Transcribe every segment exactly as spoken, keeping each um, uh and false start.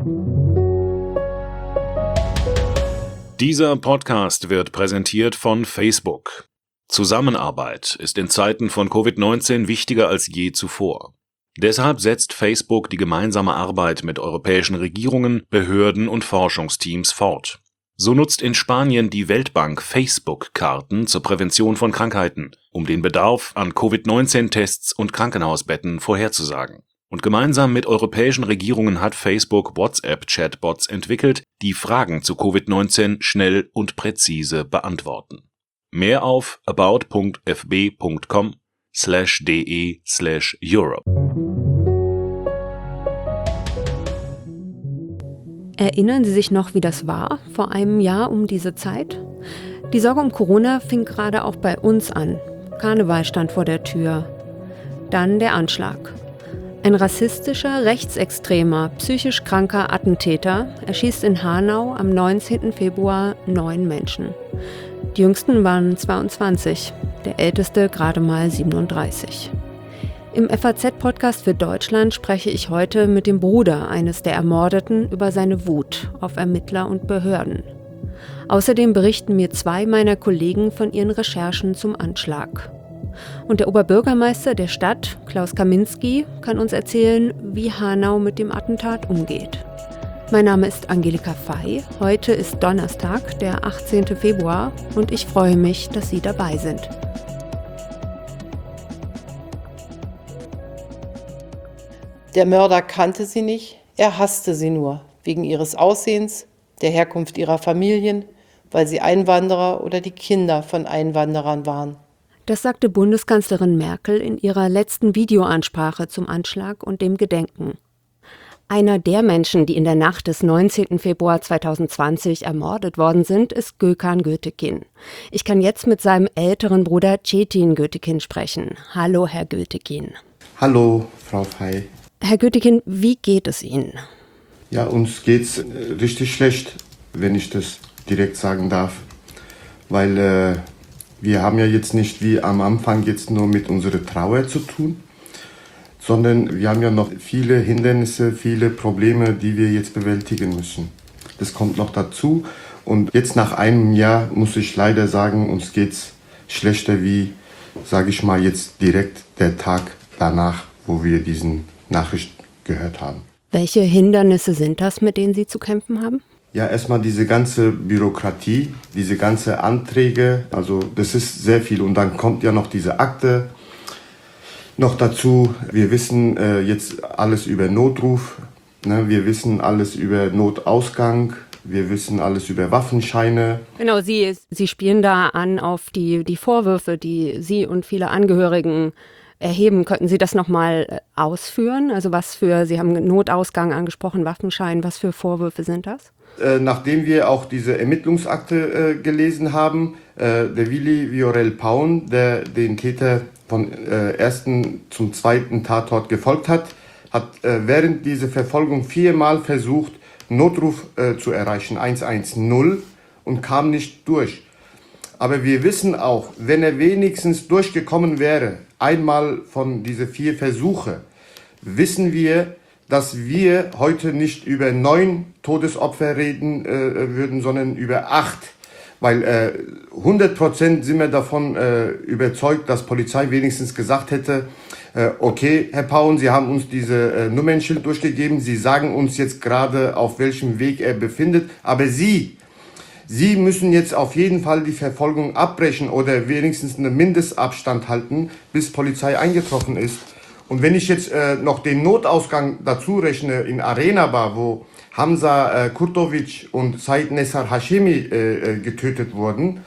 Dieser Podcast wird präsentiert von Facebook. Zusammenarbeit ist in Zeiten von Covid neunzehn wichtiger als je zuvor. Deshalb setzt Facebook die gemeinsame Arbeit mit europäischen Regierungen, Behörden und Forschungsteams fort. So nutzt in Spanien die Weltbank Facebook-Karten zur Prävention von Krankheiten, um den Bedarf an Covid neunzehn Tests und Krankenhausbetten vorherzusagen. Und gemeinsam mit europäischen Regierungen hat Facebook WhatsApp-Chatbots entwickelt, die Fragen zu Covid neunzehn schnell und präzise beantworten. Mehr auf about.fb.com slash de slash Europe. Erinnern Sie sich noch, wie das war vor einem Jahr um diese Zeit? Die Sorge um Corona fing gerade auch bei uns an. Karneval stand vor der Tür. Dann der Anschlag. Ein rassistischer, rechtsextremer, psychisch kranker Attentäter erschießt in Hanau am neunzehnten Februar neun Menschen. Die jüngsten waren zweiundzwanzig, der älteste gerade mal siebenunddreißig. Im F A Z-Podcast für Deutschland spreche ich heute mit dem Bruder eines der Ermordeten über seine Wut auf Ermittler und Behörden. Außerdem berichten mir zwei meiner Kollegen von ihren Recherchen zum Anschlag. Und der Oberbürgermeister der Stadt, Klaus Kaminski, kann uns erzählen, wie Hanau mit dem Attentat umgeht. Mein Name ist Angelika Fey. Heute ist Donnerstag, der achtzehnten Februar, und ich freue mich, dass Sie dabei sind. Der Mörder kannte sie nicht, er hasste sie nur, wegen ihres Aussehens, der Herkunft ihrer Familien, weil sie Einwanderer oder die Kinder von Einwanderern waren. Das sagte Bundeskanzlerin Merkel in ihrer letzten Videoansprache zum Anschlag und dem Gedenken. Einer der Menschen, die in der Nacht des neunzehnten Februar zweitausendzwanzig ermordet worden sind, ist Gökhan Gültekin. Ich kann jetzt mit seinem älteren Bruder Çetin Gültekin sprechen. Hallo, Herr Gültekin. Hallo, Frau Fey. Herr Gültekin, wie geht es Ihnen? Ja, uns geht's äh, richtig schlecht, wenn ich das direkt sagen darf. Weil äh, wir haben ja jetzt nicht wie am Anfang jetzt nur mit unserer Trauer zu tun, sondern wir haben ja noch viele Hindernisse, viele Probleme, die wir jetzt bewältigen müssen. Das kommt noch dazu. Und jetzt nach einem Jahr muss ich leider sagen, uns geht's schlechter wie, sage ich mal, jetzt direkt der Tag danach, wo wir diesen Nachricht gehört haben. Welche Hindernisse sind das, mit denen Sie zu kämpfen haben? Ja, erstmal diese ganze Bürokratie, diese ganze Anträge, also das ist sehr viel. Und dann kommt ja noch diese Akte noch dazu. Wir wissen äh, jetzt alles über Notruf, ne? Wir wissen alles über Notausgang, wir wissen alles über Waffenscheine. Genau, Sie, Sie spielen da an auf die, die Vorwürfe, die Sie und viele Angehörigen erheben. Könnten Sie das nochmal ausführen? Also was für, Sie haben Notausgang angesprochen, Waffenschein, was für Vorwürfe sind das? Äh, nachdem wir auch diese Ermittlungsakte äh, gelesen haben, äh, der Willi Viorel Paun, der den Täter von äh, ersten zum zweiten Tatort gefolgt hat, hat äh, während dieser Verfolgung viermal versucht, Notruf äh, zu erreichen, eins eins null, und kam nicht durch. Aber wir wissen auch, wenn er wenigstens durchgekommen wäre, einmal von diesen vier Versuche, wissen wir, dass wir heute nicht über neun Todesopfer reden äh, würden, sondern über acht. Weil äh, hundert Prozent sind wir davon äh, überzeugt, dass Polizei wenigstens gesagt hätte, äh, okay, Herr Paun, Sie haben uns diese äh, Nummernschild durchgegeben, Sie sagen uns jetzt gerade, auf welchem Weg er befindet, aber Sie, Sie müssen jetzt auf jeden Fall die Verfolgung abbrechen oder wenigstens einen Mindestabstand halten, bis Polizei eingetroffen ist. Und wenn ich jetzt äh, noch den Notausgang dazu rechne in Arena Bar, wo Hamza äh, Kurtovic und Said Nessar Hashemi äh, äh, getötet wurden,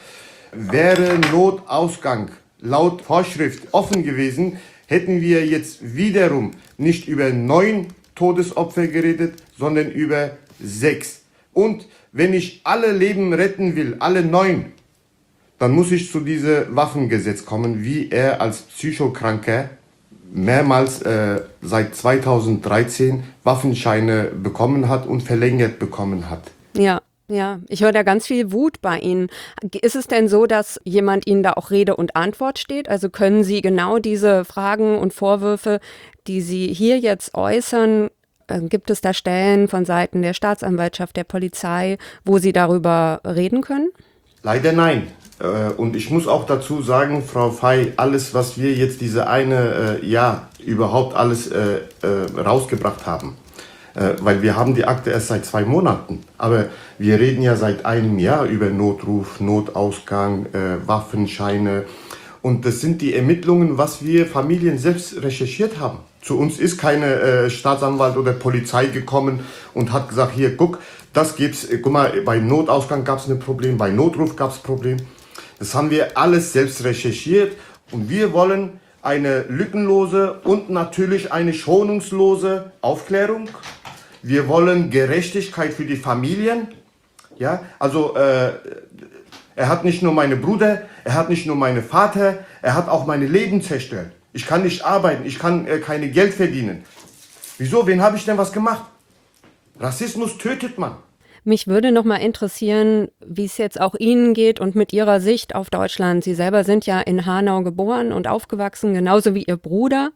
wäre Notausgang laut Vorschrift offen gewesen, hätten wir jetzt wiederum nicht über neun Todesopfer geredet, sondern über sechs. Und wenn ich alle Leben retten will, alle neun, dann muss ich zu diesem Waffengesetz kommen, wie er als Psychokranker mehrmals äh, seit zweitausenddreizehn Waffenscheine bekommen hat und verlängert bekommen hat. Ja, ja. Ich höre da ganz viel Wut bei Ihnen. Ist es denn so, dass jemand Ihnen da auch Rede und Antwort steht? Also können Sie genau diese Fragen und Vorwürfe, die Sie hier jetzt äußern, Äh, gibt es da Stellen von Seiten der Staatsanwaltschaft, der Polizei, wo Sie darüber reden können? Leider nein. Und ich muss auch dazu sagen, Frau Fey, alles, was wir jetzt diese eine äh, Jahr überhaupt alles äh, äh, rausgebracht haben, äh, weil wir haben die Akte erst seit zwei Monaten, aber wir reden ja seit einem Jahr über Notruf, Notausgang, äh, Waffenscheine, und das sind die Ermittlungen, was wir Familien selbst recherchiert haben. Zu uns ist keine äh, Staatsanwalt oder Polizei gekommen und hat gesagt, hier, guck, das gibt's, guck mal, beim Notausgang gab es ein Problem, bei Notruf gab es ein Problem. Das haben wir alles selbst recherchiert, und wir wollen eine lückenlose und natürlich eine schonungslose Aufklärung. Wir wollen Gerechtigkeit für die Familien. Ja, also äh, er hat nicht nur meine Brüder, er hat nicht nur meinen Vater, er hat auch mein Leben zerstört. Ich kann nicht arbeiten, ich kann äh, keine Geld verdienen. Wieso? Wen habe ich denn was gemacht? Rassismus tötet man. Mich würde noch mal interessieren, wie es jetzt auch Ihnen geht und mit Ihrer Sicht auf Deutschland. Sie selber sind ja in Hanau geboren und aufgewachsen, genauso wie Ihr Bruder.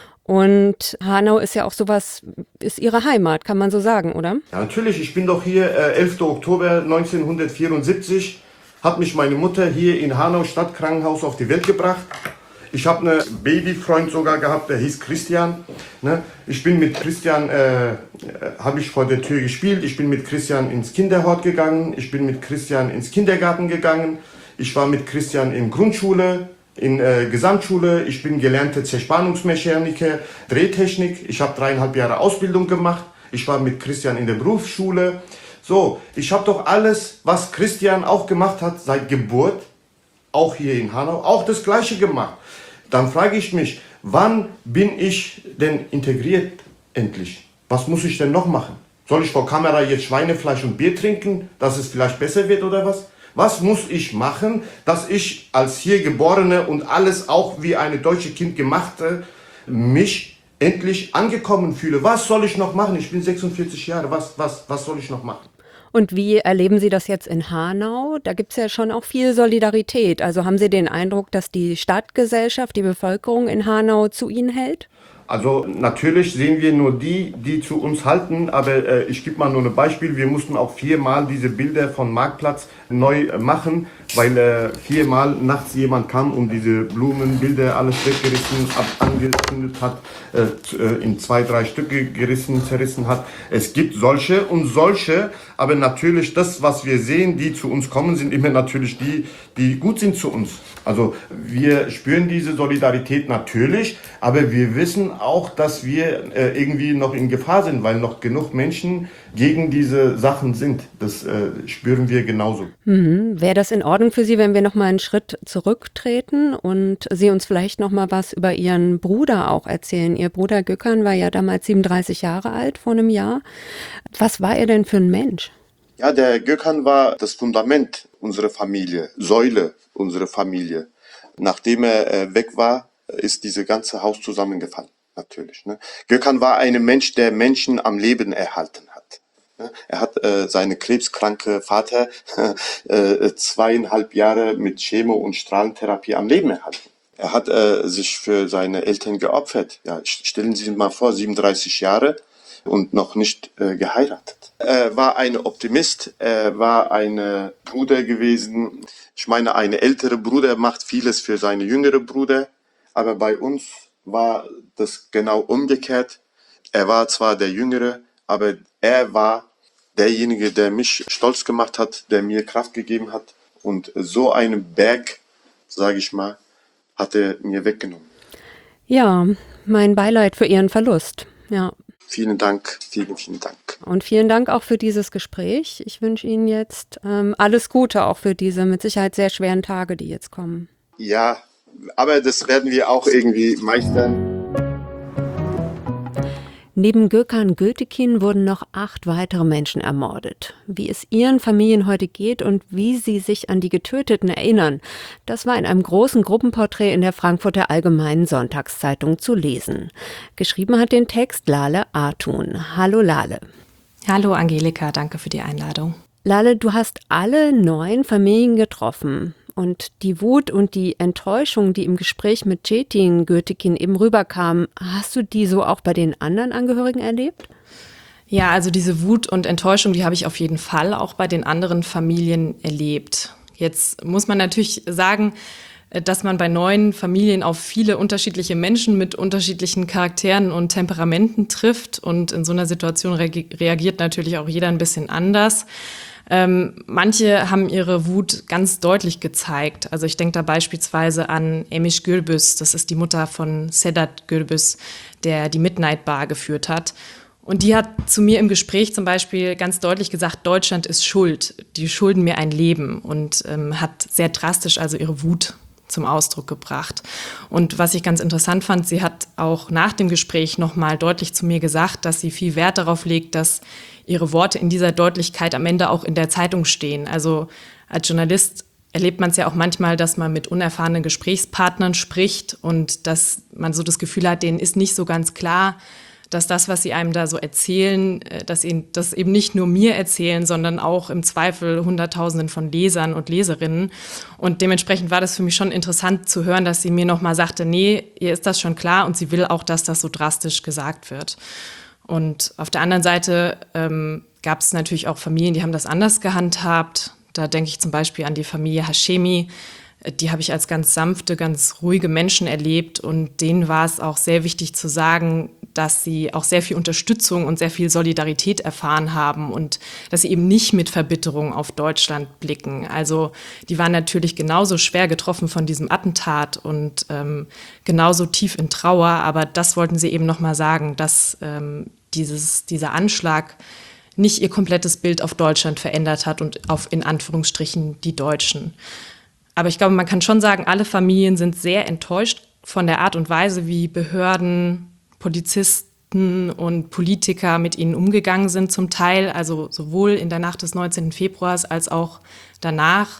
Und Hanau ist ja auch sowas, ist Ihre Heimat, kann man so sagen, oder? Ja, natürlich. Ich bin doch hier, äh, elfter Oktober neunzehnhundertvierundsiebzig, hat mich meine Mutter hier in Hanau Stadtkrankenhaus auf die Welt gebracht. Ich habe einen Babyfreund sogar gehabt, der hieß Christian. Ne? Ich bin mit Christian, äh, habe ich vor der Tür gespielt. Ich bin mit Christian ins Kinderhort gegangen. Ich bin mit Christian ins Kindergarten gegangen. Ich war mit Christian in Grundschule, in äh, Gesamtschule. Ich bin gelernter Zerspannungsmechaniker, Drehtechnik. Ich habe dreieinhalb Jahre Ausbildung gemacht. Ich war mit Christian in der Berufsschule. So, ich habe doch alles, was Christian auch gemacht hat seit Geburt, auch hier in Hanau, auch das Gleiche gemacht. Dann frage ich mich, wann bin ich denn integriert endlich? Was muss ich denn noch machen? Soll ich vor Kamera jetzt Schweinefleisch und Bier trinken, dass es vielleicht besser wird oder was? Was muss ich machen, dass ich als hier Geborene und alles auch wie eine deutsche Kind gemachte, mich endlich angekommen fühle? Was soll ich noch machen? Ich bin sechsundvierzig Jahre, was, was, was soll ich noch machen? Und wie erleben Sie das jetzt in Hanau? Da gibt es ja schon auch viel Solidarität. Also haben Sie den Eindruck, dass die Stadtgesellschaft, die Bevölkerung in Hanau zu Ihnen hält? Also natürlich sehen wir nur die, die zu uns halten, aber äh, ich gebe mal nur ein Beispiel. Wir mussten auch viermal diese Bilder von Marktplatz neu äh, machen, weil äh, viermal nachts jemand kam und diese Blumenbilder alles weggerissen, ab, angezündet hat, äh, in zwei, drei Stücke gerissen, zerrissen hat. Es gibt solche und solche, aber natürlich das, was wir sehen, die zu uns kommen, sind immer natürlich die, die gut sind zu uns. Also wir spüren diese Solidarität natürlich, aber wir wissen auch, dass wir äh, irgendwie noch in Gefahr sind, weil noch genug Menschen gegen diese Sachen sind. Das äh, spüren wir genauso. Mhm. Wäre das in Ordnung für Sie, wenn wir noch mal einen Schritt zurücktreten und Sie uns vielleicht noch mal was über Ihren Bruder auch erzählen? Ihr Bruder Gökhan war ja damals siebenunddreißig Jahre alt, vor einem Jahr. Was war er denn für ein Mensch? Ja, der Gökhan war das Fundament unserer Familie, Säule unserer Familie. Nachdem er äh, weg war, ist dieses ganze Haus zusammengefallen, natürlich. Ne? Gökhan war ein Mensch, der Menschen am Leben erhalten hat. Ne? Er hat äh, seinen krebskranken Vater äh, zweieinhalb Jahre mit Chemo- und Strahlentherapie am Leben erhalten. Er hat äh, sich für seine Eltern geopfert. Ja, stellen Sie sich mal vor, siebenunddreißig Jahre und noch nicht äh, geheiratet. Er war ein Optimist, er war ein Bruder gewesen. Ich meine, ein älterer Bruder macht vieles für seine jüngere Bruder, aber bei uns war das genau umgekehrt. Er war zwar der Jüngere, aber er war derjenige, der mich stolz gemacht hat, der mir Kraft gegeben hat, und so einen Berg, sage ich mal, hat er mir weggenommen. Ja, mein Beileid für Ihren Verlust. Ja. Vielen Dank, vielen, vielen Dank. Und vielen Dank auch für dieses Gespräch. Ich wünsche Ihnen jetzt ähm, alles Gute auch für diese mit Sicherheit sehr schweren Tage, die jetzt kommen. Ja, aber das werden wir auch irgendwie meistern. Neben Gökhan Gültekin wurden noch acht weitere Menschen ermordet. Wie es ihren Familien heute geht und wie sie sich an die Getöteten erinnern, das war in einem großen Gruppenporträt in der Frankfurter Allgemeinen Sonntagszeitung zu lesen. Geschrieben hat den Text Lale Artun. Hallo Lale. Hallo Angelika, danke für die Einladung. Lale, du hast alle neun Familien getroffen. Und die Wut und die Enttäuschung, die im Gespräch mit Çetin Gürtekin eben rüberkam, hast du die so auch bei den anderen Angehörigen erlebt? Ja, also diese Wut und Enttäuschung, die habe ich auf jeden Fall auch bei den anderen Familien erlebt. Jetzt muss man natürlich sagen, dass man bei neuen Familien auf viele unterschiedliche Menschen mit unterschiedlichen Charakteren und Temperamenten trifft. Und in so einer Situation reagiert natürlich auch jeder ein bisschen anders. Ähm, manche haben ihre Wut ganz deutlich gezeigt. Also ich denke da beispielsweise an Emiş Gürbüz, das ist die Mutter von Sedat Gürbüz, der die Midnight Bar geführt hat. Und die hat zu mir im Gespräch zum Beispiel ganz deutlich gesagt, Deutschland ist schuld, die schulden mir ein Leben, und ähm, hat sehr drastisch also ihre Wut zum Ausdruck gebracht. Und was ich ganz interessant fand, sie hat auch nach dem Gespräch nochmal deutlich zu mir gesagt, dass sie viel Wert darauf legt, dass ihre Worte in dieser Deutlichkeit am Ende auch in der Zeitung stehen. Also als Journalist erlebt man es ja auch manchmal, dass man mit unerfahrenen Gesprächspartnern spricht und dass man so das Gefühl hat, denen ist nicht so ganz klar, dass das, was sie einem da so erzählen, dass ihnen das eben nicht nur mir erzählen, sondern auch im Zweifel Hunderttausenden von Lesern und Leserinnen. Und dementsprechend war das für mich schon interessant zu hören, dass sie mir nochmal sagte, nee, ihr ist das schon klar, und sie will auch, dass das so drastisch gesagt wird. Und auf der anderen Seite ähm, gab es natürlich auch Familien, die haben das anders gehandhabt. Da denke ich zum Beispiel an die Familie Hashemi. Die habe ich als ganz sanfte, ganz ruhige Menschen erlebt, und denen war es auch sehr wichtig zu sagen, dass sie auch sehr viel Unterstützung und sehr viel Solidarität erfahren haben und dass sie eben nicht mit Verbitterung auf Deutschland blicken. Also die waren natürlich genauso schwer getroffen von diesem Attentat und ähm, genauso tief in Trauer, aber das wollten sie eben nochmal sagen, dass ähm, dieses, dieser Anschlag nicht ihr komplettes Bild auf Deutschland verändert hat und auf, in Anführungsstrichen, die Deutschen. Aber ich glaube, man kann schon sagen, alle Familien sind sehr enttäuscht von der Art und Weise, wie Behörden, Polizisten und Politiker mit ihnen umgegangen sind zum Teil, also sowohl in der Nacht des neunzehnten Februars als auch danach.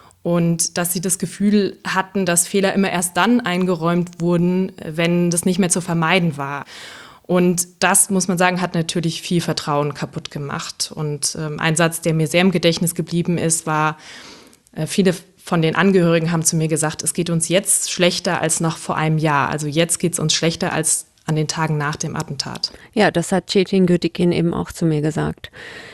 Und dass sie das Gefühl hatten, dass Fehler immer erst dann eingeräumt wurden, wenn das nicht mehr zu vermeiden war. Und das, muss man sagen, hat natürlich viel Vertrauen kaputt gemacht. Und ähm, ein Satz, der mir sehr im Gedächtnis geblieben ist, war, äh, viele von den Angehörigen haben zu mir gesagt, es geht uns jetzt schlechter als noch vor einem Jahr. Also jetzt geht es uns schlechter als an den Tagen nach dem Attentat. Ja, das hat Çetin Gürtekin eben auch zu mir gesagt.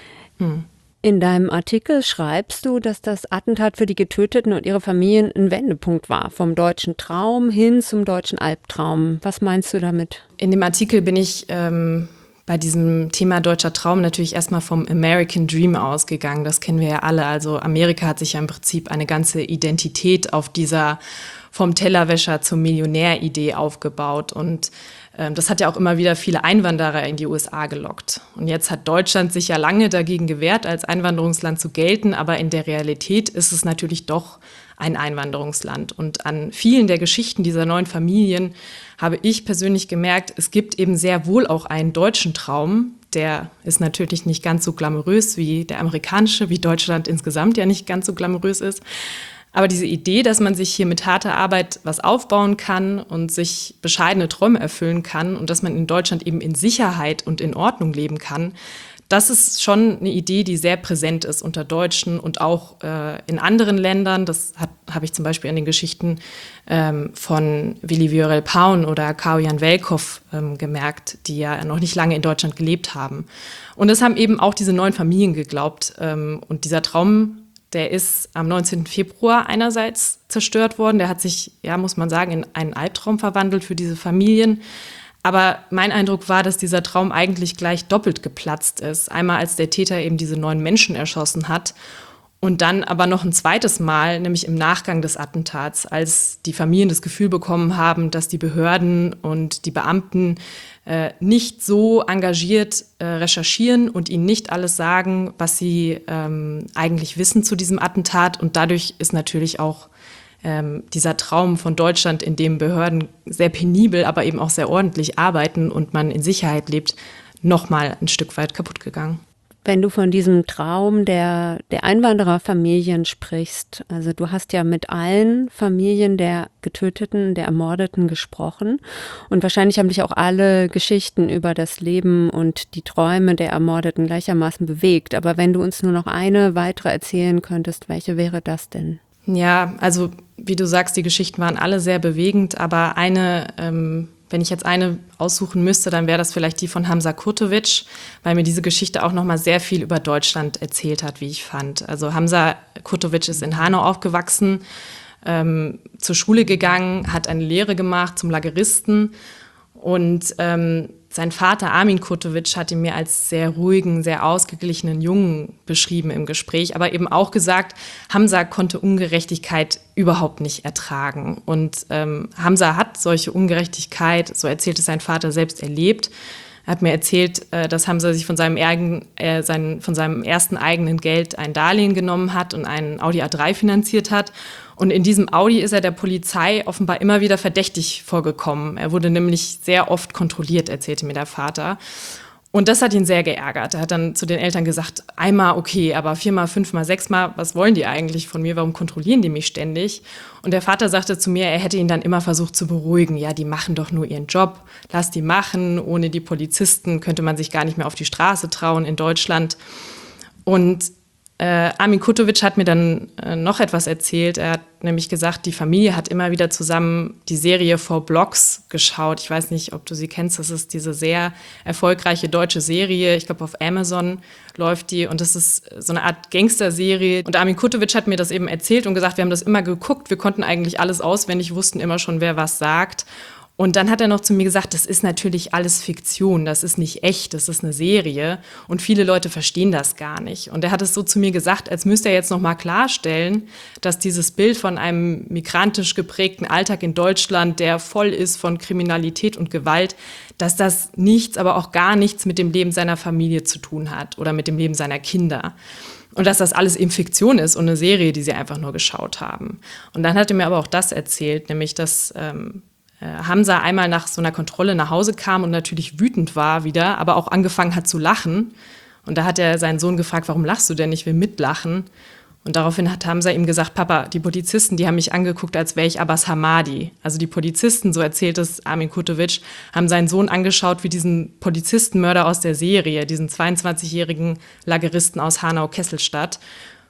Hm. In deinem Artikel schreibst du, dass das Attentat für die Getöteten und ihre Familien ein Wendepunkt war, vom deutschen Traum hin zum deutschen Albtraum. Was meinst du damit? In dem Artikel bin ich ähm, bei diesem Thema deutscher Traum natürlich erstmal vom American Dream ausgegangen. Das kennen wir ja alle. Also Amerika hat sich ja im Prinzip eine ganze Identität auf dieser vom Tellerwäscher zum Millionär-Idee aufgebaut. Und ähm, das hat ja auch immer wieder viele Einwanderer in die U S A gelockt. Und jetzt hat Deutschland sich ja lange dagegen gewehrt, als Einwanderungsland zu gelten. Aber in der Realität ist es natürlich doch ein Einwanderungsland. Und an vielen der Geschichten dieser neuen Familien habe ich persönlich gemerkt, es gibt eben sehr wohl auch einen deutschen Traum. Der ist natürlich nicht ganz so glamourös wie der amerikanische, wie Deutschland insgesamt ja nicht ganz so glamourös ist. Aber diese Idee, dass man sich hier mit harter Arbeit was aufbauen kann und sich bescheidene Träume erfüllen kann und dass man in Deutschland eben in Sicherheit und in Ordnung leben kann, das ist schon eine Idee, die sehr präsent ist unter Deutschen und auch äh, in anderen Ländern. Das habe ich zum Beispiel an den Geschichten ähm, von Willi Viorel Paun oder Kao-Jan Welkow ähm, gemerkt, die ja noch nicht lange in Deutschland gelebt haben. Und das haben eben auch diese neuen Familien geglaubt. Ähm, und dieser Traum, der ist am neunzehnten Februar einerseits zerstört worden. Der hat sich, ja, muss man sagen, in einen Albtraum verwandelt für diese Familien. Aber mein Eindruck war, dass dieser Traum eigentlich gleich doppelt geplatzt ist. Einmal, als der Täter eben diese neun Menschen erschossen hat und dann aber noch ein zweites Mal, nämlich im Nachgang des Attentats, als die Familien das Gefühl bekommen haben, dass die Behörden und die Beamten äh, nicht so engagiert äh, recherchieren und ihnen nicht alles sagen, was sie ähm, eigentlich wissen zu diesem Attentat. Und dadurch ist natürlich auch Ähm, dieser Traum von Deutschland, in dem Behörden sehr penibel, aber eben auch sehr ordentlich arbeiten und man in Sicherheit lebt, noch mal ein Stück weit kaputt gegangen. Wenn du von diesem Traum der, der Einwandererfamilien sprichst, also du hast ja mit allen Familien der Getöteten, der Ermordeten gesprochen und wahrscheinlich haben dich auch alle Geschichten über das Leben und die Träume der Ermordeten gleichermaßen bewegt. Aber wenn du uns nur noch eine weitere erzählen könntest, welche wäre das denn? Ja, also wie du sagst, die Geschichten waren alle sehr bewegend, aber eine, ähm, wenn ich jetzt eine aussuchen müsste, dann wäre das vielleicht die von Hamza Kurtovic, weil mir diese Geschichte auch nochmal sehr viel über Deutschland erzählt hat, wie ich fand. Also Hamza Kurtovic ist in Hanau aufgewachsen, ähm, zur Schule gegangen, hat eine Lehre gemacht zum Lageristen und ähm, sein Vater Armin Kurtovic hat ihn mir als sehr ruhigen, sehr ausgeglichenen Jungen beschrieben im Gespräch, aber eben auch gesagt, Hamza konnte Ungerechtigkeit überhaupt nicht ertragen. Und ähm, Hamza hat solche Ungerechtigkeit, so erzählt es sein Vater, selbst erlebt. Er hat mir erzählt, äh, dass Hamza sich von seinem, ergen, äh, sein, von seinem ersten eigenen Geld ein Darlehen genommen hat und einen Audi A drei finanziert hat. Und in diesem Audi ist er der Polizei offenbar immer wieder verdächtig vorgekommen. Er wurde nämlich sehr oft kontrolliert, erzählte mir der Vater. Und das hat ihn sehr geärgert. Er hat dann zu den Eltern gesagt, einmal okay, aber viermal, fünfmal, sechsmal, was wollen die eigentlich von mir? Warum kontrollieren die mich ständig? Und der Vater sagte zu mir, er hätte ihn dann immer versucht zu beruhigen. Ja, die machen doch nur ihren Job, lass die machen. Ohne die Polizisten könnte man sich gar nicht mehr auf die Straße trauen in Deutschland. Und Äh, Armin Kurtovic hat mir dann äh, noch etwas erzählt. Er hat nämlich gesagt, die Familie hat immer wieder zusammen die Serie Four Blocks geschaut. Ich weiß nicht, ob du sie kennst. Das ist diese sehr erfolgreiche deutsche Serie. Ich glaube, auf Amazon läuft die. Und das ist so eine Art Gangster-Serie. Und Armin Kurtovic hat mir das eben erzählt und gesagt, wir haben das immer geguckt. Wir konnten eigentlich alles auswendig, wussten immer schon, wer was sagt. Und dann hat er noch zu mir gesagt, das ist natürlich alles Fiktion, das ist nicht echt, das ist eine Serie. Und viele Leute verstehen das gar nicht. Und er hat es so zu mir gesagt, als müsste er jetzt noch mal klarstellen, dass dieses Bild von einem migrantisch geprägten Alltag in Deutschland, der voll ist von Kriminalität und Gewalt, dass das nichts, aber auch gar nichts mit dem Leben seiner Familie zu tun hat oder mit dem Leben seiner Kinder. Und dass das alles eben Fiktion ist und eine Serie, die sie einfach nur geschaut haben. Und dann hat er mir aber auch das erzählt, nämlich dass ähm, Hamza einmal nach so einer Kontrolle nach Hause kam und natürlich wütend war wieder, aber auch angefangen hat zu lachen. Und da hat er seinen Sohn gefragt, warum lachst du denn? Ich will mitlachen. Und daraufhin hat Hamza ihm gesagt, Papa, die Polizisten, die haben mich angeguckt, als wäre ich Abbas Hamadi. Also die Polizisten, so erzählt es Armin Kurtovic, haben seinen Sohn angeschaut wie diesen Polizistenmörder aus der Serie, diesen zweiundzwanzigjährigen Lageristen aus Hanau-Kesselstadt.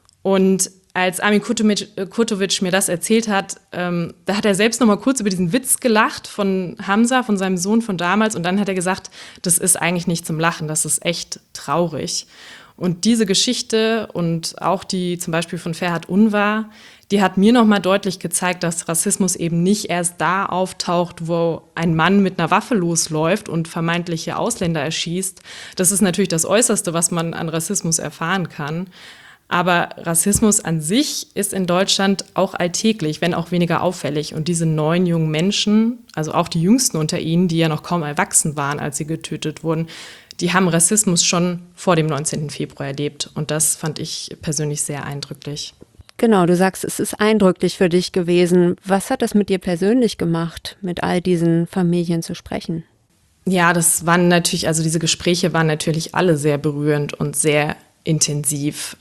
Und als Armin Kurtovic, Kurtovic mir das erzählt hat, ähm, da hat er selbst noch mal kurz über diesen Witz gelacht von Hamza, von seinem Sohn von damals. Und dann hat er gesagt, das ist eigentlich nicht zum Lachen, das ist echt traurig. Und diese Geschichte und auch die zum Beispiel von Ferhat Unvar, die hat mir noch mal deutlich gezeigt, dass Rassismus eben nicht erst da auftaucht, wo ein Mann mit einer Waffe losläuft und vermeintliche Ausländer erschießt. Das ist natürlich das Äußerste, was man an Rassismus erfahren kann. Aber Rassismus an sich ist in Deutschland auch alltäglich, wenn auch weniger auffällig. Und diese neun jungen Menschen, also auch die Jüngsten unter ihnen, die ja noch kaum erwachsen waren, als sie getötet wurden, die haben Rassismus schon vor dem neunzehnten Februar erlebt. Und das fand ich persönlich sehr eindrücklich. Genau, du sagst, es ist eindrücklich für dich gewesen. Was hat das mit dir persönlich gemacht, mit all diesen Familien zu sprechen? Ja, das waren natürlich, also diese Gespräche waren natürlich alle sehr berührend und sehr intensiv.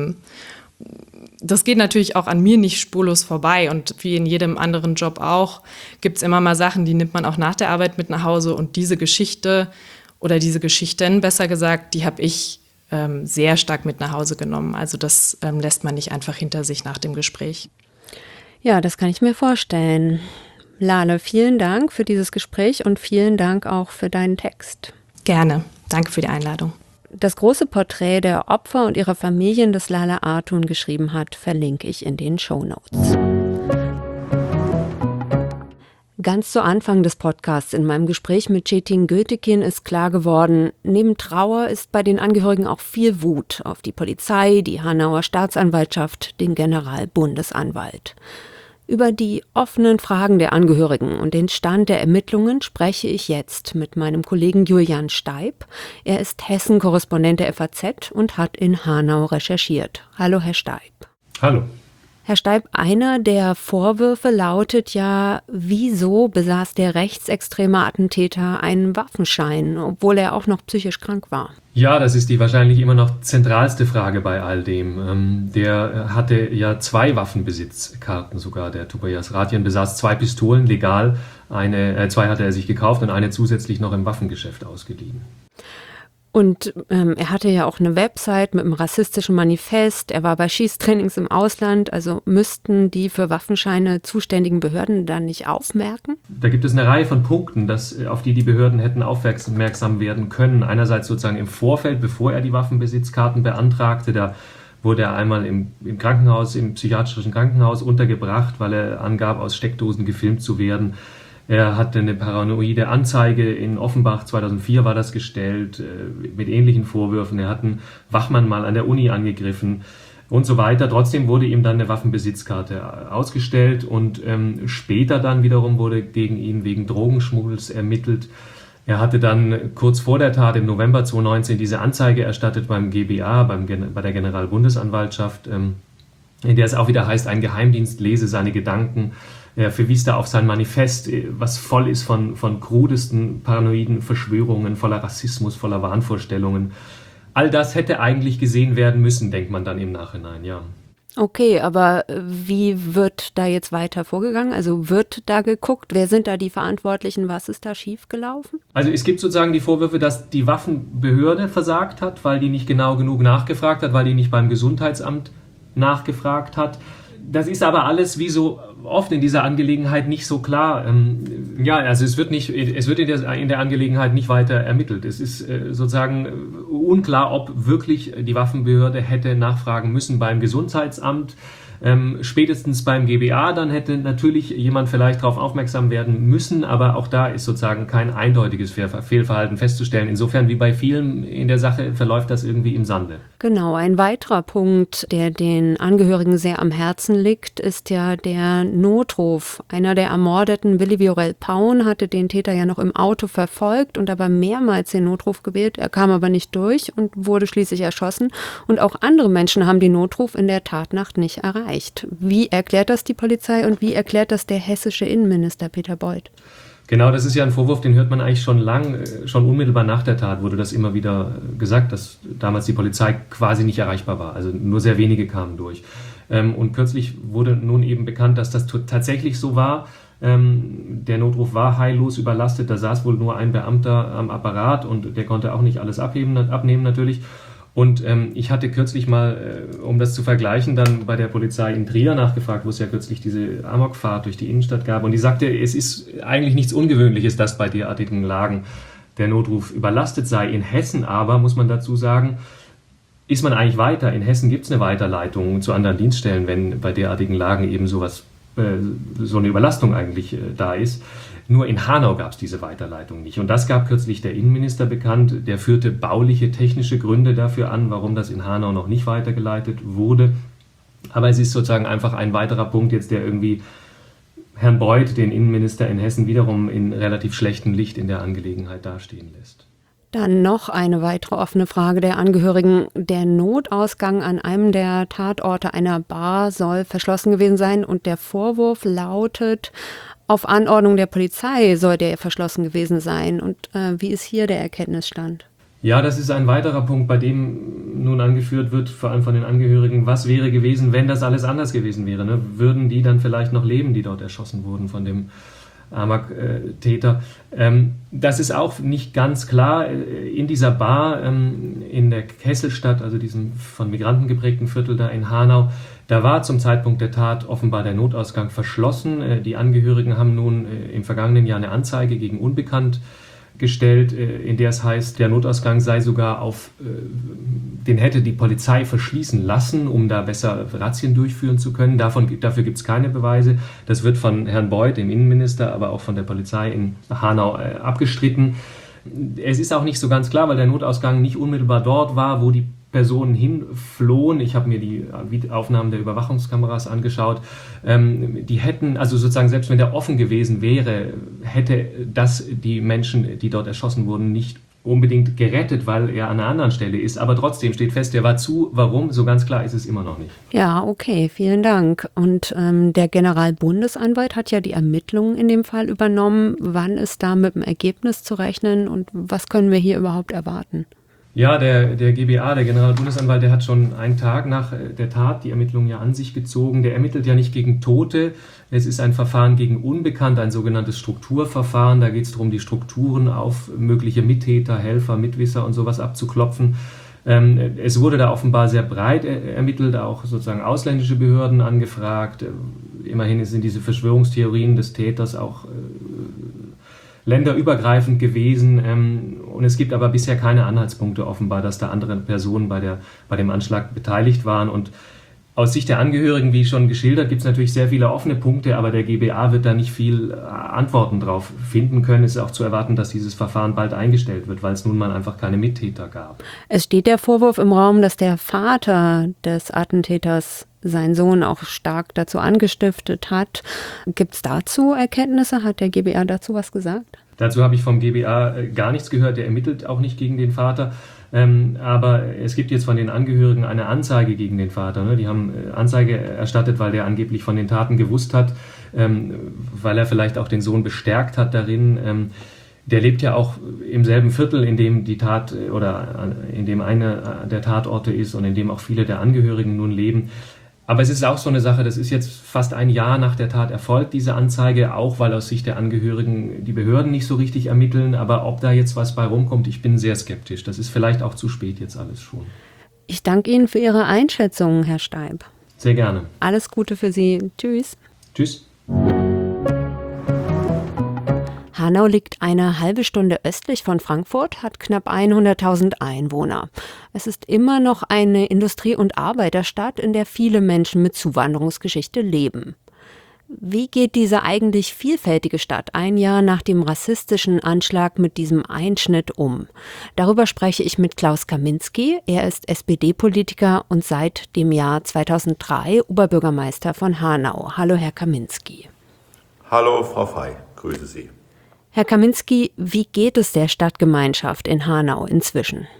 Das geht natürlich auch an mir nicht spurlos vorbei und wie in jedem anderen Job auch, gibt es immer mal Sachen, die nimmt man auch nach der Arbeit mit nach Hause und diese Geschichte oder diese Geschichten, besser gesagt, die habe ich ähm, sehr stark mit nach Hause genommen. Also das ähm, lässt man nicht einfach hinter sich nach dem Gespräch. Ja, das kann ich mir vorstellen. Lale, vielen Dank für dieses Gespräch und vielen Dank auch für deinen Text. Gerne. Danke für die Einladung. Das große Porträt der Opfer und ihrer Familien, das Lale Artun geschrieben hat, verlinke ich in den Shownotes. Ganz zu Anfang des Podcasts in meinem Gespräch mit Çetin Gültekin ist klar geworden, neben Trauer ist bei den Angehörigen auch viel Wut auf die Polizei, die Hanauer Staatsanwaltschaft, den Generalbundesanwalt. Über die offenen Fragen der Angehörigen und den Stand der Ermittlungen spreche ich jetzt mit meinem Kollegen Julian Steib. Er ist Hessen-Korrespondent der F A Z und hat in Hanau recherchiert. Hallo, Herr Steib. Hallo. Herr Steib, einer der Vorwürfe lautet ja, wieso besaß der rechtsextreme Attentäter einen Waffenschein, obwohl er auch noch psychisch krank war? Ja, das ist die wahrscheinlich immer noch zentralste Frage bei all dem. Ähm, der hatte ja zwei Waffenbesitzkarten sogar, der Tobias Radjen besaß zwei Pistolen legal, eine, äh, zwei hatte er sich gekauft und eine zusätzlich noch im Waffengeschäft ausgeliehen. Und ähm, er hatte ja auch eine Website mit einem rassistischen Manifest. Er war bei Schießtrainings im Ausland. Also müssten die für Waffenscheine zuständigen Behörden dann nicht aufmerken? Da gibt es eine Reihe von Punkten, dass, auf die die Behörden hätten aufmerksam werden können. Einerseits sozusagen im Vorfeld, bevor er die Waffenbesitzkarten beantragte. Da wurde er einmal im, im Krankenhaus, im psychiatrischen Krankenhaus untergebracht, weil er angab, aus Steckdosen gefilmt zu werden. Er hatte eine paranoide Anzeige in Offenbach, zweitausendvier war das gestellt, mit ähnlichen Vorwürfen. Er hat einen Wachmann mal an der Uni angegriffen und so weiter. Trotzdem wurde ihm dann eine Waffenbesitzkarte ausgestellt und ähm, später dann wiederum wurde gegen ihn wegen Drogenschmuggels ermittelt. Er hatte dann kurz vor der Tat im November zweitausendneunzehn diese Anzeige erstattet beim G B A, beim, bei der Generalbundesanwaltschaft, ähm, in der es auch wieder heißt, ein Geheimdienst lese seine Gedanken. Er verwies da auf sein Manifest, was voll ist von, von krudesten paranoiden Verschwörungen, voller Rassismus, voller Wahnvorstellungen. All das hätte eigentlich gesehen werden müssen, denkt man dann im Nachhinein, ja. Okay, aber wie wird da jetzt weiter vorgegangen? Also wird da geguckt, wer sind da die Verantwortlichen, was ist da schiefgelaufen? Also es gibt sozusagen die Vorwürfe, dass die Waffenbehörde versagt hat, weil die nicht genau genug nachgefragt hat, weil die nicht beim Gesundheitsamt nachgefragt hat. Das ist aber alles wie so oft in dieser Angelegenheit nicht so klar. Ähm, ja, also es wird nicht, es wird in der, in der Angelegenheit nicht weiter ermittelt. Es ist äh, sozusagen unklar, ob wirklich die Waffenbehörde hätte nachfragen müssen beim Gesundheitsamt. Ähm, spätestens beim G B A, dann hätte natürlich jemand vielleicht darauf aufmerksam werden müssen, aber auch da ist sozusagen kein eindeutiges Fehlverhalten festzustellen. Insofern wie bei vielen in der Sache verläuft das irgendwie im Sande. Genau, ein weiterer Punkt, der den Angehörigen sehr am Herzen liegt, ist ja der Notruf. Einer der Ermordeten, Willi Viorel Paun, hatte den Täter ja noch im Auto verfolgt und aber mehrmals den Notruf gewählt. Er kam aber nicht durch und wurde schließlich erschossen. Und auch andere Menschen haben den Notruf in der Tatnacht nicht erreicht. Wie erklärt das die Polizei und wie erklärt das der hessische Innenminister Peter Beuth? Genau, das ist ja ein Vorwurf, den hört man eigentlich schon lang, schon unmittelbar nach der Tat wurde das immer wieder gesagt, dass damals die Polizei quasi nicht erreichbar war, also nur sehr wenige kamen durch. Und kürzlich wurde nun eben bekannt, dass das tatsächlich so war. Der Notruf war heillos überlastet, da saß wohl nur ein Beamter am Apparat und der konnte auch nicht alles abheben, abnehmen natürlich. Und ähm, ich hatte kürzlich mal, äh, um das zu vergleichen, dann bei der Polizei in Trier nachgefragt, wo es ja kürzlich diese Amokfahrt durch die Innenstadt gab. Und die sagte, es ist eigentlich nichts Ungewöhnliches, dass bei derartigen Lagen der Notruf überlastet sei. In Hessen aber, muss man dazu sagen, ist man eigentlich weiter. In Hessen gibt es eine Weiterleitung zu anderen Dienststellen, wenn bei derartigen Lagen eben sowas, äh, so eine Überlastung eigentlich äh, da ist. Nur in Hanau gab es diese Weiterleitung nicht. Und das gab kürzlich der Innenminister bekannt. Der führte bauliche, technische Gründe dafür an, warum das in Hanau noch nicht weitergeleitet wurde. Aber es ist sozusagen einfach ein weiterer Punkt jetzt, der irgendwie Herrn Beuth, den Innenminister in Hessen, wiederum in relativ schlechtem Licht in der Angelegenheit dastehen lässt. Dann noch eine weitere offene Frage der Angehörigen. Der Notausgang an einem der Tatorte einer Bar soll verschlossen gewesen sein und der Vorwurf lautet, auf Anordnung der Polizei soll der verschlossen gewesen sein. Und äh, wie ist hier der Erkenntnisstand? Ja, das ist ein weiterer Punkt, bei dem nun angeführt wird, vor allem von den Angehörigen, was wäre gewesen, wenn das alles anders gewesen wäre. Ne? Würden die dann vielleicht noch leben, die dort erschossen wurden von dem Amok-Täter? Ähm, das ist auch nicht ganz klar. In dieser Bar ähm, in der Kesselstadt, also diesem von Migranten geprägten Viertel da in Hanau, da war zum Zeitpunkt der Tat offenbar der Notausgang verschlossen. Die Angehörigen haben nun im vergangenen Jahr eine Anzeige gegen Unbekannt gestellt, in der es heißt, der Notausgang sei sogar auf, den hätte die Polizei verschließen lassen, um da besser Razzien durchführen zu können. Davon, dafür gibt es keine Beweise. Das wird von Herrn Beuth, dem Innenminister, aber auch von der Polizei in Hanau abgestritten. Es ist auch nicht so ganz klar, weil der Notausgang nicht unmittelbar dort war, wo die Personen hinflohen. Ich habe mir die Aufnahmen der Überwachungskameras angeschaut. Ähm, die hätten, also sozusagen, selbst wenn der offen gewesen wäre, hätte das die Menschen, die dort erschossen wurden, nicht unbedingt gerettet, weil er an einer anderen Stelle ist. Aber trotzdem steht fest, der war zu. Warum? So ganz klar ist es immer noch nicht. Ja, okay, vielen Dank. Und ähm, der Generalbundesanwalt hat ja die Ermittlungen in dem Fall übernommen. Wann ist da mit dem Ergebnis zu rechnen und was können wir hier überhaupt erwarten? Ja, der, der G B A, der Generalbundesanwalt, der hat schon einen Tag nach der Tat die Ermittlungen ja an sich gezogen. Der ermittelt ja nicht gegen Tote. Es ist ein Verfahren gegen Unbekannte, ein sogenanntes Strukturverfahren. Da geht es darum, die Strukturen auf mögliche Mittäter, Helfer, Mitwisser und sowas abzuklopfen. Ähm, es wurde da offenbar sehr breit ermittelt, auch sozusagen ausländische Behörden angefragt. Immerhin sind diese Verschwörungstheorien des Täters auch äh, länderübergreifend gewesen. Ähm, und es gibt aber bisher keine Anhaltspunkte offenbar, dass da andere Personen bei, der, bei dem Anschlag beteiligt waren. Und aus Sicht der Angehörigen, wie schon geschildert, gibt es natürlich sehr viele offene Punkte, aber der G B A wird da nicht viel Antworten drauf finden können. Es ist auch zu erwarten, dass dieses Verfahren bald eingestellt wird, weil es nun mal einfach keine Mittäter gab. Es steht der Vorwurf im Raum, dass der Vater des Attentäters seinen Sohn auch stark dazu angestiftet hat. Gibt es dazu Erkenntnisse? Hat der G B A dazu was gesagt? Dazu habe ich vom G B A gar nichts gehört. Der ermittelt auch nicht gegen den Vater. Ähm, aber es gibt jetzt von den Angehörigen eine Anzeige gegen den Vater. Ne? Die haben äh, Anzeige erstattet, weil der angeblich von den Taten gewusst hat, ähm, weil er vielleicht auch den Sohn bestärkt hat darin. Ähm, der lebt ja auch im selben Viertel, in dem die Tat oder in dem einer der Tatorte ist und in dem auch viele der Angehörigen nun leben. Aber es ist auch so eine Sache, das ist jetzt fast ein Jahr nach der Tat erfolgt, diese Anzeige, auch weil aus Sicht der Angehörigen die Behörden nicht so richtig ermitteln. Aber ob da jetzt was bei rumkommt, ich bin sehr skeptisch. Das ist vielleicht auch zu spät jetzt alles schon. Ich danke Ihnen für Ihre Einschätzung, Herr Steib. Sehr gerne. Alles Gute für Sie. Tschüss. Tschüss. Hanau liegt eine halbe Stunde östlich von Frankfurt, hat knapp hunderttausend Einwohner. Es ist immer noch eine Industrie- und Arbeiterstadt, in der viele Menschen mit Zuwanderungsgeschichte leben. Wie geht diese eigentlich vielfältige Stadt ein Jahr nach dem rassistischen Anschlag mit diesem Einschnitt um? Darüber spreche ich mit Klaus Kaminski. Er ist S P D-Politiker und seit dem Jahr zweitausenddrei Oberbürgermeister von Hanau. Hallo, Herr Kaminski. Hallo, Frau Fey. Grüße Sie. Herr Kaminski, wie geht es der Stadtgemeinschaft in Hanau inzwischen?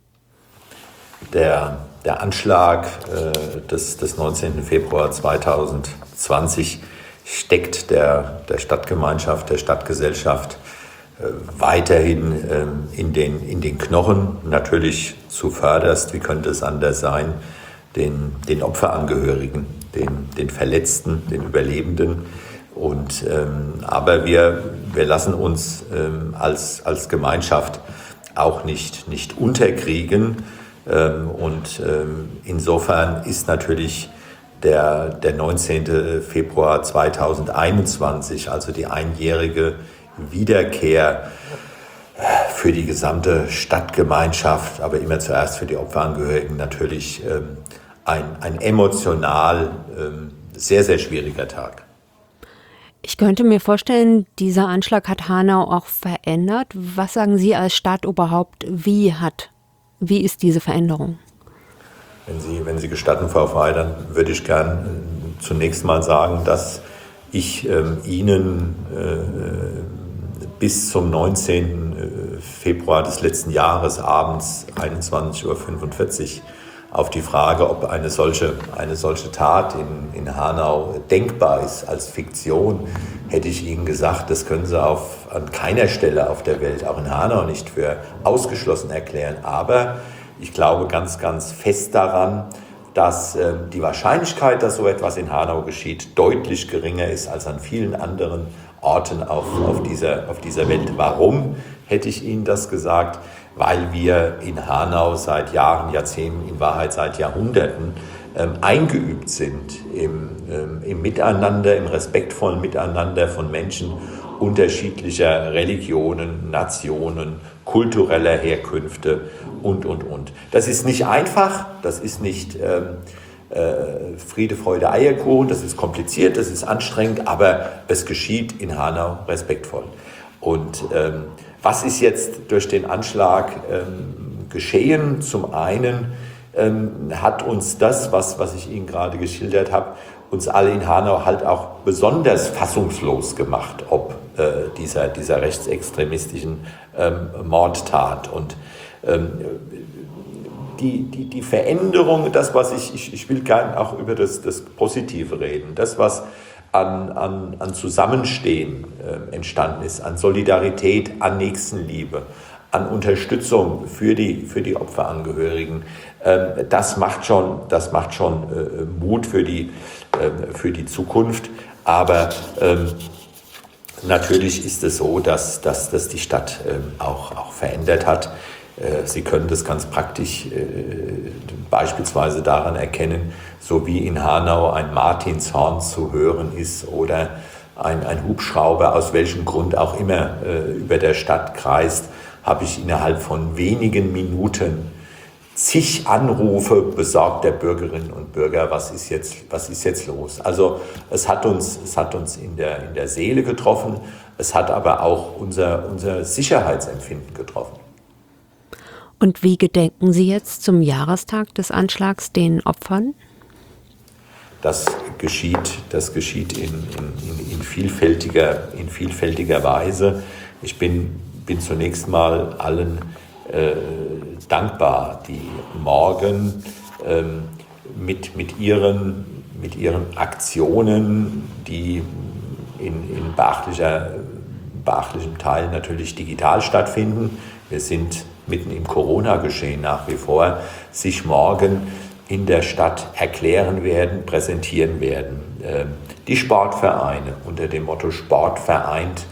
Der, der Anschlag äh, des, des neunzehnten Februar zweitausendzwanzig steckt der, der Stadtgemeinschaft, der Stadtgesellschaft äh, weiterhin äh, in, den, in den Knochen. Natürlich zuvörderst, wie könnte es anders sein, den, den Opferangehörigen, den, den Verletzten, den Überlebenden. Und, ähm, aber wir, wir lassen uns ähm, als, als Gemeinschaft auch nicht, nicht unterkriegen. Ähm, und ähm, insofern ist natürlich der, der neunzehnten Februar zweitausendeinundzwanzig, also die einjährige Wiederkehr für die gesamte Stadtgemeinschaft, aber immer zuerst für die Opferangehörigen natürlich ähm, ein, ein emotional ähm, sehr, sehr schwieriger Tag. Ich könnte mir vorstellen, dieser Anschlag hat Hanau auch verändert. Was sagen Sie als Stadtoberhaupt, wie hat, wie ist diese Veränderung? Wenn Sie, wenn Sie gestatten, Frau Fey, dann würde ich gern äh, zunächst mal sagen, dass ich ähm, Ihnen äh, bis zum neunzehnten Februar des letzten Jahres abends einundzwanzig Uhr fünfundvierzig auf die Frage, ob eine solche, eine solche Tat in, in Hanau denkbar ist als Fiktion, hätte ich Ihnen gesagt, das können Sie auf, an keiner Stelle auf der Welt, auch in Hanau, nicht für ausgeschlossen erklären. Aber ich glaube ganz, ganz fest daran, dass äh, die Wahrscheinlichkeit, dass so etwas in Hanau geschieht, deutlich geringer ist als an vielen anderen Orten auf, auf, dieser, auf dieser Welt. Warum hätte ich Ihnen das gesagt? Weil wir in Hanau seit Jahren, Jahrzehnten, in Wahrheit seit Jahrhunderten ähm, eingeübt sind im, ähm, im Miteinander, im respektvollen Miteinander von Menschen unterschiedlicher Religionen, Nationen, kultureller Herkünfte und, und, und. Das ist nicht einfach, das ist nicht ähm, äh, Friede, Freude, Eierkuchen, das ist kompliziert, das ist anstrengend, aber es geschieht in Hanau respektvoll. Und ähm, was ist jetzt durch den Anschlag ähm, geschehen? Zum einen ähm, hat uns das, was, was ich Ihnen gerade geschildert habe, uns alle in Hanau halt auch besonders fassungslos gemacht, ob äh, dieser, dieser rechtsextremistischen ähm, Mordtat. Und ähm, die, die, die Veränderung, das, was ich, ich, ich will gerne auch über das, das Positive reden, das, was An, an, an Zusammenstehen äh, entstanden ist, an Solidarität, an Nächstenliebe, an Unterstützung für die, für die Opferangehörigen, ähm, das macht schon, das macht schon äh, Mut für die, äh, für die Zukunft. Aber ähm, natürlich ist es so, dass, dass, dass die Stadt ähm, auch, auch verändert hat. Äh, Sie können das ganz praktisch äh, beispielsweise daran erkennen, so wie in Hanau ein Martinshorn zu hören ist oder ein, ein Hubschrauber, aus welchem Grund auch immer, äh, über der Stadt kreist, habe ich innerhalb von wenigen Minuten zig Anrufe besorgter Bürgerinnen und Bürger, was ist jetzt, was ist jetzt los? Also es hat uns, es hat uns in der, in der Seele getroffen, es hat aber auch unser, unser Sicherheitsempfinden getroffen. Und wie gedenken Sie jetzt zum Jahrestag des Anschlags den Opfern? Das geschieht, das geschieht in, in, in, vielfältiger, in vielfältiger Weise. Ich bin, bin zunächst mal allen äh, dankbar, die morgen ähm, mit, mit, ihren, mit ihren Aktionen, die in, in beachtlicher, beachtlichem Teil natürlich digital stattfinden, wir sind mitten im Corona-Geschehen nach wie vor, sich morgen in der Stadt erklären werden, präsentieren werden. Die Sportvereine unter dem Motto Sport vereint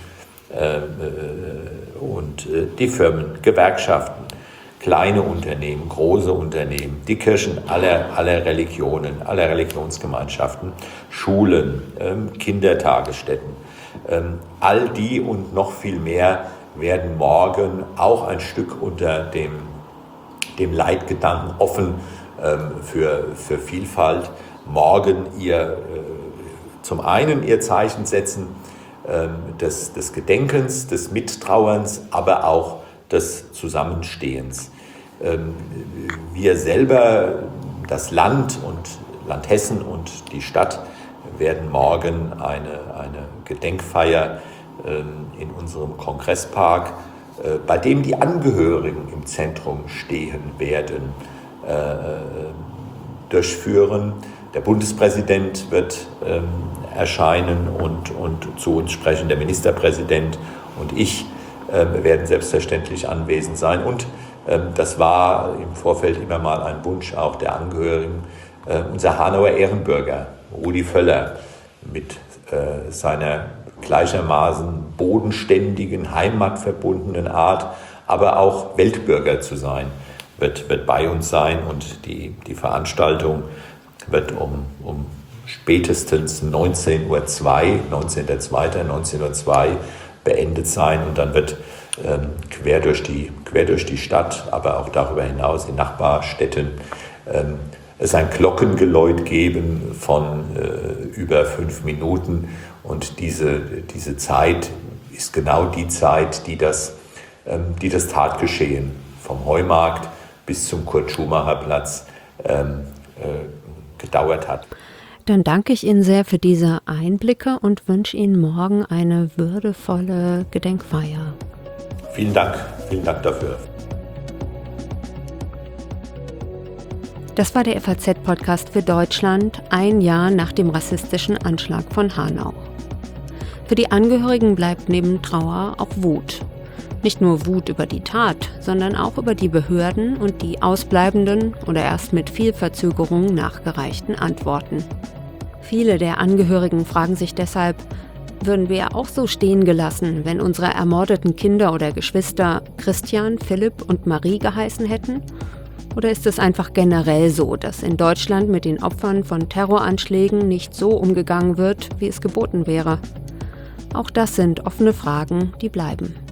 und die Firmen, Gewerkschaften, kleine Unternehmen, große Unternehmen, die Kirchen aller, aller Religionen, aller Religionsgemeinschaften, Schulen, Kindertagesstätten, all die und noch viel mehr werden morgen auch ein Stück unter dem, dem Leitgedanken offen Für, für Vielfalt morgen ihr, äh, zum einen ihr Zeichen setzen äh, des, des Gedenkens, des Mittrauerns, aber auch des Zusammenstehens. Ähm, wir selber, das Land und Land Hessen und die Stadt werden morgen eine, eine Gedenkfeier äh, in unserem Kongresspark, äh, bei dem die Angehörigen im Zentrum stehen werden, durchführen. Der Bundespräsident wird ähm, erscheinen und, und zu uns sprechen, der Ministerpräsident und ich äh, werden selbstverständlich anwesend sein. Und äh, das war im Vorfeld immer mal ein Wunsch auch der Angehörigen, äh, unser Hanauer Ehrenbürger Rudi Völler mit äh, seiner gleichermaßen bodenständigen, heimatverbundenen Art, aber auch Weltbürger zu sein. Wird, wird bei uns sein und die, die Veranstaltung wird um, um spätestens neunzehn Uhr zwei, neunzehnter zweiter neunzehn Uhr zwei beendet sein und dann wird ähm, quer, durch die, quer durch die Stadt, aber auch darüber hinaus in Nachbarstädten ähm, es ein Glockengeläut geben von äh, über fünf Minuten und diese, diese Zeit ist genau die Zeit, die das, ähm, die das Tatgeschehen vom Heumarkt bis zum Kurt-Schumacher-Platz ähm, äh, gedauert hat. Dann danke ich Ihnen sehr für diese Einblicke und wünsche Ihnen morgen eine würdevolle Gedenkfeier. Vielen Dank, vielen Dank dafür. Das war der F A Z-Podcast für Deutschland, ein Jahr nach dem rassistischen Anschlag von Hanau. Für die Angehörigen bleibt neben Trauer auch Wut. Nicht nur Wut über die Tat, sondern auch über die Behörden und die ausbleibenden oder erst mit viel Verzögerung nachgereichten Antworten. Viele der Angehörigen fragen sich deshalb, würden wir auch so stehen gelassen, wenn unsere ermordeten Kinder oder Geschwister Christian, Philipp und Marie geheißen hätten? Oder ist es einfach generell so, dass in Deutschland mit den Opfern von Terroranschlägen nicht so umgegangen wird, wie es geboten wäre? Auch das sind offene Fragen, die bleiben.